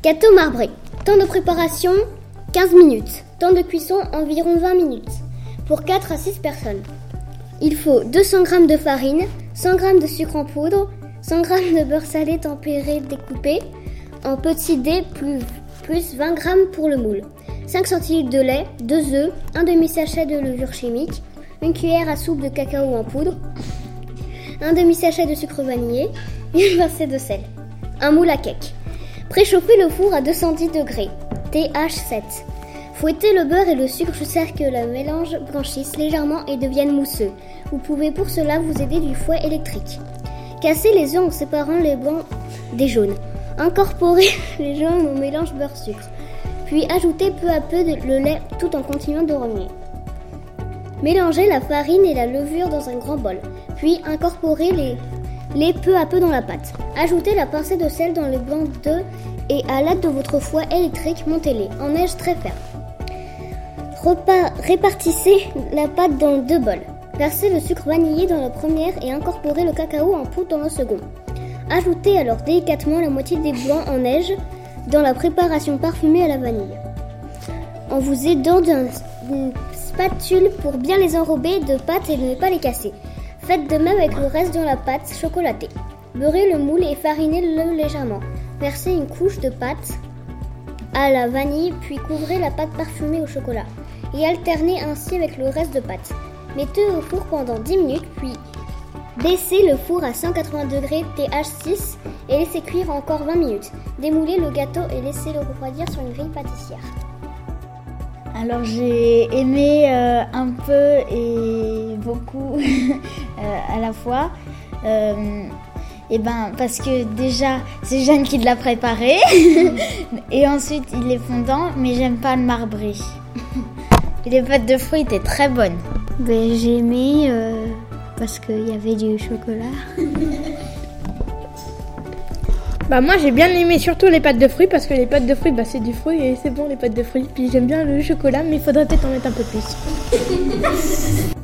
Gâteau marbré. Temps de préparation 15 minutes. Temps de cuisson environ 20 minutes. Pour 4 à 6 personnes. Il faut 200 g de farine, 100 g de sucre en poudre, 100 g de beurre salé tempéré découpé en petits dés plus 20 g pour le moule. 5 centilitres de lait, 2 œufs, un demi-sachet de levure chimique, une cuillère à soupe de cacao en poudre, un demi-sachet de sucre vanillé, une pincée de sel. Un moule à cake. Préchauffez le four à 210 degrés, TH7. Fouettez le beurre et le sucre jusqu'à ce que le mélange blanchisse légèrement et devienne mousseux. Vous pouvez pour cela vous aider du fouet électrique. Cassez les œufs en séparant les blancs des jaunes. Incorporez les jaunes au mélange beurre-sucre. Puis ajoutez peu à peu le lait tout en continuant de remuer. Mélangez la farine et la levure dans un grand bol. Puis incorporez les peu à peu dans la pâte. Ajoutez la pincée de sel dans les blancs d'œufs et à l'aide de votre fouet électrique, montez-les en neige très ferme. Répartissez la pâte dans 2 bols. Versez le sucre vanillé dans la première et incorporez le cacao en poudre dans le second. Ajoutez alors délicatement la moitié des blancs en neige dans la préparation parfumée à la vanille. En vous aidant d'une spatule pour bien les enrober de pâte et ne pas les casser. Faites de même avec le reste de la pâte chocolatée. Beurrez le moule et farinez-le légèrement. Versez une couche de pâte à la vanille puis couvrez la pâte parfumée au chocolat et alternez ainsi avec le reste de pâte. Mettez au four pendant 10 minutes puis baissez le four à 180 degrés TH6 et laissez cuire encore 20 minutes. Démoulez le gâteau et laissez-le refroidir sur une grille pâtissière. Alors j'ai aimé un peu et beaucoup à la fois. Parce que déjà c'est Jeanne qui l'a préparé et ensuite il est fondant, mais j'aime pas le marbré. Et les pâtes de fruits étaient très bonnes. J'ai aimé parce qu'il y avait du chocolat. Moi j'ai bien aimé surtout les pâtes de fruits parce que les pâtes de fruits c'est du fruit et c'est bon les pâtes de fruits. Puis j'aime bien le chocolat mais il faudrait peut-être en mettre un peu plus.